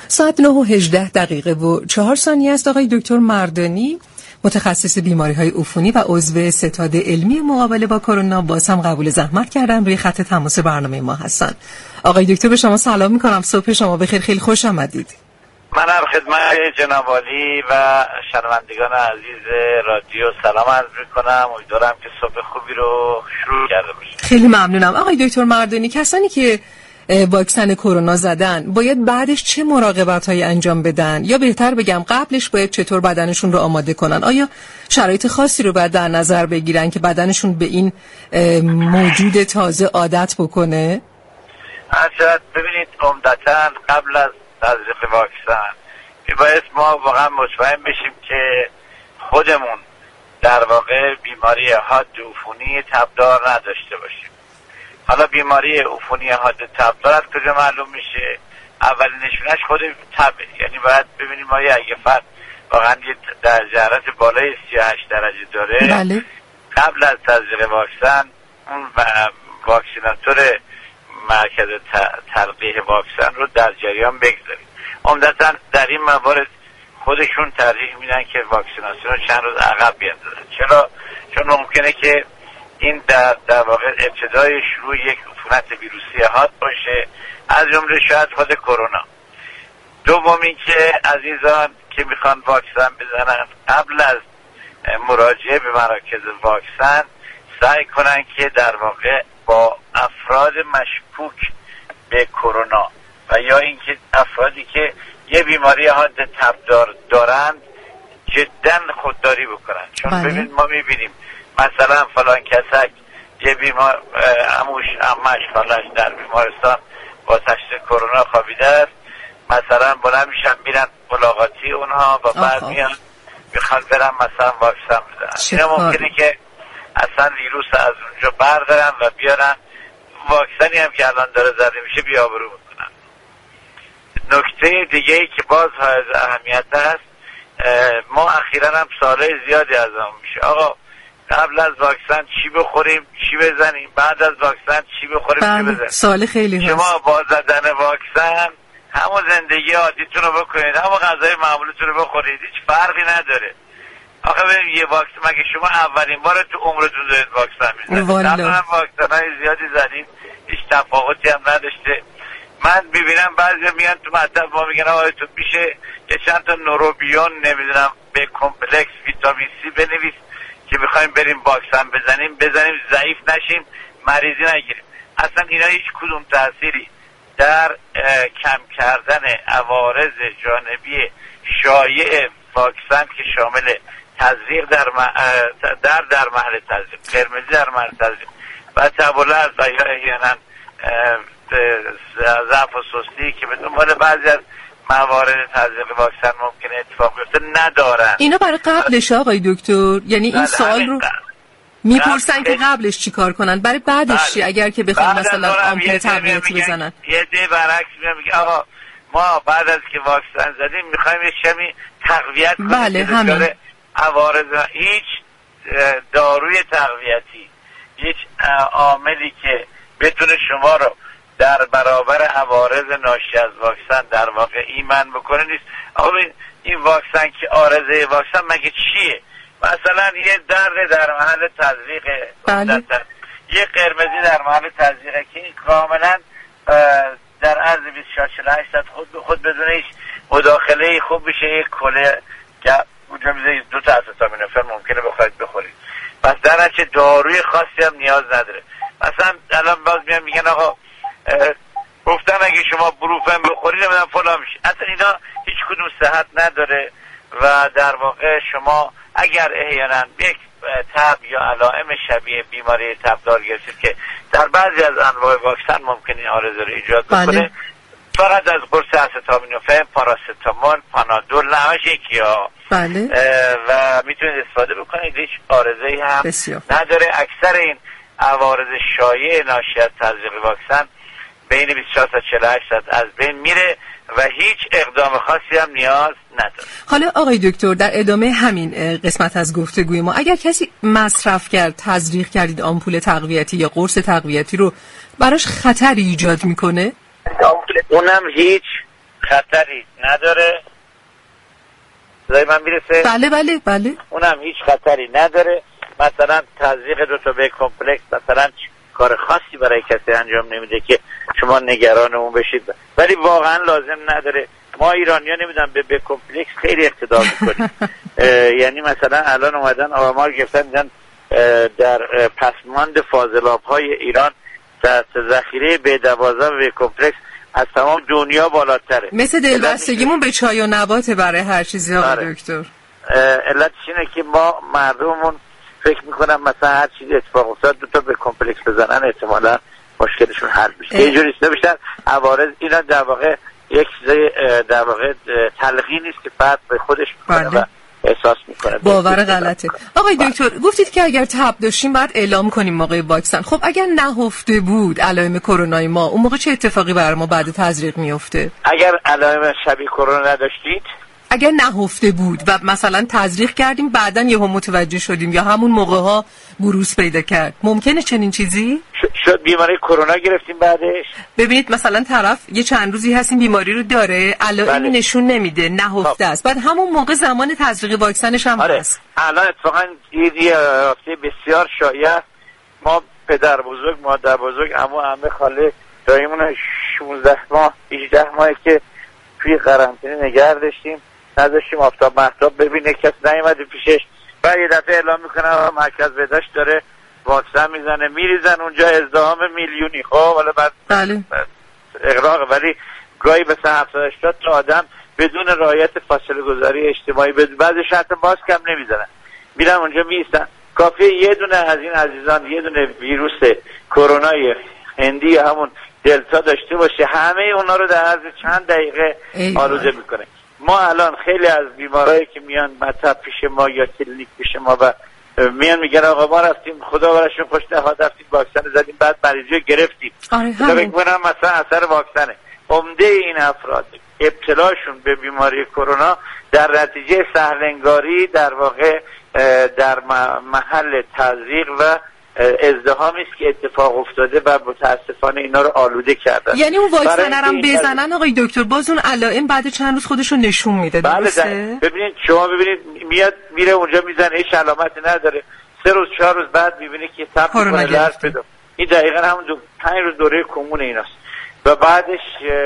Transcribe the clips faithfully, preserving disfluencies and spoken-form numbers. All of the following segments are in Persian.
ساعت نه و هجده دقیقه و چهار ثانیه است. آقای دکتر مردانی، متخصص بیماری‌های عفونی و عضو ستاد علمی مقابله با کرونا، باز هم قبول زحمت کردن روی خط تماس برنامه ما هستن. آقای دکتر به شما سلام می‌کنم. صبح شما بخیر، خیلی خوش آمدید. منم خدمت جناب عالی و شنوندگان عزیز رادیو سلام عرض می‌کنم. امیدوارم که صبح خوبی رو شروع کرده باشید. خیلی ممنونم. آقای دکتر مردانی، کسانی که واکسن کرونا زدن باید بعدش چه مراقبت‌هایی انجام بدن، یا بهتر بگم قبلش باید چطور بدنشون رو آماده کنن؟ آیا شرایط خاصی رو باید در نظر بگیرن که بدنشون به این موجود تازه عادت بکنه؟ حضرت ببینید، عمدتاً قبل از تزریق واکسن باید ما واقعا مطمئن بشیم که خودمون در واقع بیماری حاد عفونی تبدار نداشته باشیم. حالا بیماری عفونی حاد تبدار از کجا معلوم میشه؟ اولین نشونش خود تبه، یعنی باید ببینیم آیا اگه فرد واقعا یه درجه حرارت بالای سی و هشت درجه داره، بله. قبل از تزریق واکسن اون واکسیناتور مرکز تلقیح واکسن رو در جریان بگذاریم. عمدتاً در این موارد خودشون ترجیح میدن که واکسیناسیون رو چند روز عقب بیندازن. چرا؟ چون ممکنه که این در در واقع ابتدای شروع یک عفونت ویروسی حاد باشه، از جمله شاید خود کرونا. دوم این که عزیزان که میخوان واکسن بزنن قبل از مراجعه به مراکز واکسن سعی کنن که در واقع با افراد مشکوک به کرونا و یا اینکه افرادی که یه بیماری حاد تبدار دارند جدا خودداری بکنن. چون ببین ما میبینیم مثلا فلان کسک یه بیمار عموش عمش خالش در بیمارستان با تشخیص کرونا خوابیده است، مثلا بلند میشن میرن ملاقاتی اونها و بعد میان میخوان برن مثلا واکسن بزنن. اینا ممکنه که اصلا ویروس از اونجا بردارن و بیارن واکسنی هم که الان داره زده میشه بیابرو میکنن. نکته دیگه ای که باز حائز اهمیت است، ما اخیراً هم سوالای زیادی از اون میشه آقا قبل از واکسن چی بخوریم چی بزنیم، بعد از واکسن چی بخوریم چی بزنیم. سوال خیلی هست. شما با زدن واکسن همون زندگی عادیتون رو بکنید، همون غذای معمولتون رو بخورید، هیچ فرقی نداره. آخه ببین یه واکسن مگه شما اولین بار تو عمرتون دارید واکسن میزنید؟ قبلا واکسن‌های زیادی زدید هیچ تفاوتی هم نداشته. من ببینم بعضی میان تو مطلب ما میگن آقا تو میشه یه چند تا نوروبیون نمیدونم به کمپلکس ویتامین سی بنویس که میخوایم بریم واکسن بزنیم بزنیم ضعیف نشیم مریضی نگیریم. اصلا اینا هیچ کدوم تأثیری در کم کردن عوارض جانبی شایع واکسن که شامل تزریق در در در محل تزریق، قرمزی در محل تزریق و تبولت و یا احیانا ضعف و سستی که به دنبال بعضی از موارد تزریق واکسن ممکنه اتفاق بیفته ندارن. اینا برای قبلش آقای دکتر، یعنی این سوال رو میپرسن که قبلش چی کار کنن، برای بعدش چی اگر که بخوان مثلا آمپول تقویتی بزنن؟ یه ده برعکس میگه آقا ما بعد از که واکسن زدیم میخوایم یه کمی تقویت کنیم. بله همین عوارض. هیچ داروی تقویتی، هیچ عاملی که بتونه شما رو در برابر عوارض ناشی از واکسن در واقع ایمن بکنه نیست. آقا این واکسن که عارضه واکسن مگه چیه؟ مثلا یه درد در محل تزریق، بله. یه قرمزی در محل تزریق که این کاملا در عرض بیست و چهار تا هشت خود به خود بدون هیچ مداخله خوب بشه یک کله که اونجا میذارید دو تا آسیتامینوفن ممکنه بخواید بخورید. پس در نتیجه داروی خاصی هم نیاز نداره. مثلا الان باز میان میگن آقا گفتن اگه شما بروفن بخورید نمیدونم فلان میشه. اصلا اینا هیچ کدوم صحت نداره و در واقع شما اگر احیانا یک تب یا علائم شبیه بیماری تبدار گرفتید که در بعضی از انواع واکسن ممکنه عارضه رو ایجاد بکنه، بله. فقط از قرص آسیتامینوفن، پاراستامول، پانادول نمش یکی ها بله. و میتونید استفاده بکنید، هیچ عارضه‌ای هم بسیار. نداره. اکثر این عوارض شایع ناشی از تزریق واکسن بین بیست و چهار تا چهل و هشت ساعت از بین میره و هیچ اقدام خاصی هم نیاز نداره. حالا آقای دکتر در ادامه همین قسمت از گفتگوی ما، اگر کسی مصرف کرد، تزریق کردید آمپول تقویتی یا قرص تقویتی رو، براش خطری ایجاد میکنه؟ اونم هیچ خطری نداره. صدای من میرسه؟ بله بله بله. اونم هیچ خطری نداره. مثلا تزریق دو تا بی کمپلکس مثلا کار خاصی برای کسی انجام نمیده که شما نگران اون بشید، ولی واقعا لازم نداره. ما ایرانی‌ها نمیدونم به بی کمپلکس خیلی اقتدا میکنیم. یعنی مثلا الان اومدن آمار گرفتن میگن در پسماند فاضلاب‌های ایران در ذخیره بی دوازده بی کمپلکس از تمام دنیا بالاتره. مثل دلبستگیمون به چای و نباته برای هر چیزی ها دکتر. علتش اینه که ما مردممون فکر میکنم مثلا هر چیزی اتفاق افتاد دو تا به کمپلکس بزنن احتمالاً مشکلشون حل میشه. یه جوری نمیشن عوارض. اینا در واقع یک چیزای در واقع تلقینی است که فرد به خودش میکنه و احساس میکنه. باور غلطه. آقای دکتر گفتید که اگر تب داشتیم بعد اعلام کنیم موقع واکسن. خب اگر نهفته بود علائم کرونای ما، اون موقع چه اتفاقی بر ما بعد تزریق میفته؟ اگر علائم شبیه کرونا نداشتید، اگر نهفته بود و مثلا تزریق کردیم بعدن یهو متوجه شدیم یا همون موقع ها بروز پیدا کرد، ممکنه چنین چیزی؟ شد بیماری کرونا گرفتیم بعدش؟ ببینید مثلا طرف یه چند روزی هست این بیماری رو داره، علائمی بله. نشون نمیده، نهفته است، بعد همون موقع زمان تزریق واکسنش هم آره. هست. الان اتفاقا یه رافته بسیار شایع، ما پدر بزرگ، مادر بزرگ، عمو، عمه، خاله، دایمون شانزده ماه هجده ماهی که توی قرنطینه نگه داشتیم، نذاشتیم آفتاب مهتاب ببینه، کس نیومده پیشش. بعد یه دفعه اعلام میکنه مرکز بهداشت داره واکسن میزنه، میریزن اونجا ازدحام میلیونی. خب حالا بعد بله. اغراق، ولی گاهی مثلا هفتاد هشتاد تا آدم بدون رعایت فاصله گذاری اجتماعی، بعضی حتی ماسک هم نمیزنن، میرن اونجا میستن. کافیه یه دونه از این عزیزان یه دونه ویروس کرونای هندی همون دلتا داشته باشه، همه اونا رو در عرض چند دقیقه آلوده میکنه. ما الان خیلی از بیمارایی که میان مطب پیش ما یا کلینیک پیش ما و میان میگن آقا ما رفتیم خدا برشون خوش نهاد رفتیم واکسن زدیم بعد مریضی گرفتیم. آره فکر میکنم مثلا اثر واکسنه. عمده این افراد ابتلاشون به بیماری کرونا در نتیجه سهلنگاری در واقع در محل تزریق و ازدحامی است که اتفاق افتاده و متاسفانه اینا رو آلوده کردن. یعنی اون واکسن هم بزنن آقای دکتر باز اون علائم بعد چند روز خودشو نشون میده. بله ببینید شما ببینید میاد میره اونجا میزنه هیچ علامتی نداره، سه روز چهار روز بعد میبینه که تب میکنه لرز پیدا. این دقیقا همون دو پنج روز دوره کمون ایناست و بعدش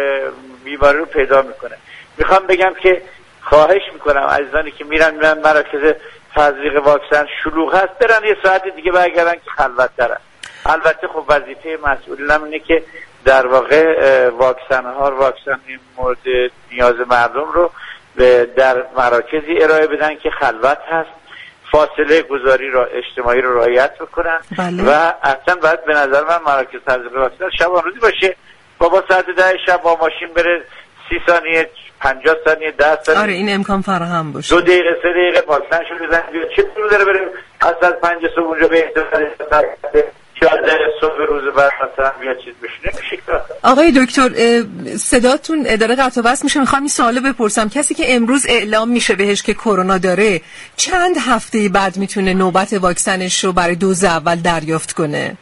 بیماری رو پیدا میکنه. میخوام بگم که خواهش میکنم عزیزانی که میرن میرن مراکز تزریق واکسن شلوغ هست برن یه ساعت دیگه برگردن که خلوت دارن. البته خب وظیفه مسئولین اینه که در واقع واکسن ها واکسن مورد نیاز مردم رو در مراکزی ارائه بدن که خلوت هست، فاصله گذاری را اجتماعی رو رعایت بکنن. بله. و اصلا باید به نظر من مراکز تزریق واکسن شبان روزی باشه، بابا ساعت ده شب با ماشین بره سی ثانیه پنجاه ثانیه ده ثانیه. آره این امکان فراهم باشه. دو دقیقه سه دقیقه واکسن شو بزن چه طور داره بره از از پنج صبح اونجا به احتمال چهارده صبح روز بعد مثلا بیا چیز بشه نمیشه. آقای دکتر صداتون داره قطع و وصل میشه، میخوام این سوالو بپرسم. کسی که امروز اعلام میشه بهش که کرونا داره چند هفته بعد میتونه نوبت واکسنش رو برای دوز اول دریافت کنه؟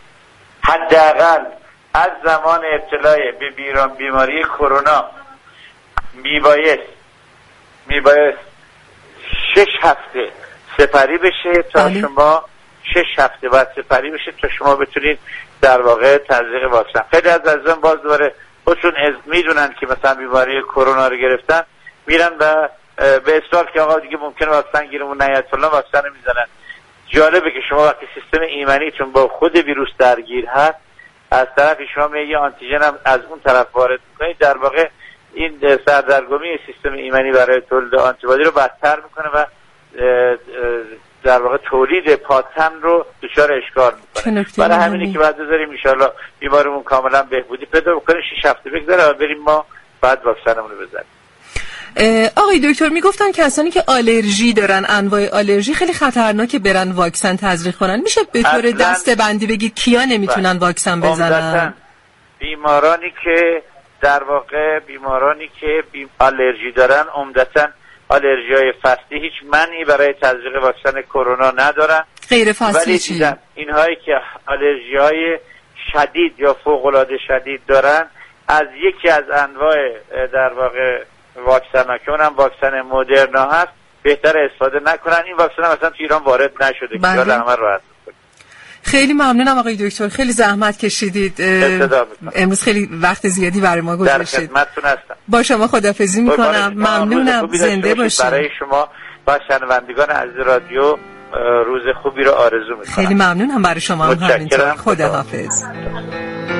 حداقل از زمان ابتلا به بیران بیماری کرونا میبایست میبایست شش هفته سپری بشه تا بله. شما شش هفته بعد سپری بشه تا شما بتونید در واقع تزریق واکسن. خیلی از عزیزان باز دوباره خودشون میدونن که مثلا بیماری کرونا رو گرفتن میرن و به اصرار که آقا دیگه ممکنه واکسن گیرمون نیاد فلان واکسن میزنن. جالبه که شما وقتی سیستم ایمنیتون با خود ویروس درگیر هست از طرف شما یه آنتیژن هم از اون طرف وارد میکنید، در واقع این سردرگمی سیستم ایمنی برای تولید آنتیبادی رو بدتر میکنه و در واقع تولید پاتن رو دچار اشکال میکنه. برای همینی که بعد بذاریم ان شاءالله بیماریمون کاملا بهبودی پیدا بکنه، شش هفته بگذره و بریم ما بعد واکسنمون رو بزنیم. آقای دکتر میگفتن کسانی که آلرژی دارن، انواع آلرژی خیلی خطرناکه برن واکسن تزریق کنن. میشه به طور دسته‌بندی بگید کیا نمیتونن واکسن بزنن؟ بیمارانی که در واقع بیمارانی که بیم آلرژی دارن عمدتاً آلرژی‌های فصلی هیچ معنی برای تزریق واکسن کرونا ندارن. غیر فصلی چی؟ اینهایی که آلرژی‌های شدید یا فوق‌العاده شدید دارن از یکی از انواع در واقع واکسن ها که اونم واکسن مدرنا هست بهتر استفاده نکنن. این واکسن هم مثلا تو ایران وارد نشده که حالا همه راحت کنه. خیلی ممنونم آقای دکتر، خیلی زحمت کشیدید، امروز خیلی وقت زیادی برای ما گذاشتید. در خدمتتون هستم. با شما خداحافظی میکنم. ممنونم، زنده باشید. برای شما و شنوندگان عزیز رادیو روز خوبی رو آرزو میکنم. خیلی ممنونم، برای شما هم همینطور. خداحافظ.